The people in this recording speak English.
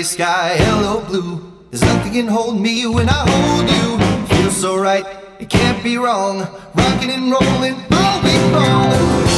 gray sky, hello blue. There's nothing can hold me when I hold you. Feels so right, it can't be wrong. Rocking and rolling all week long.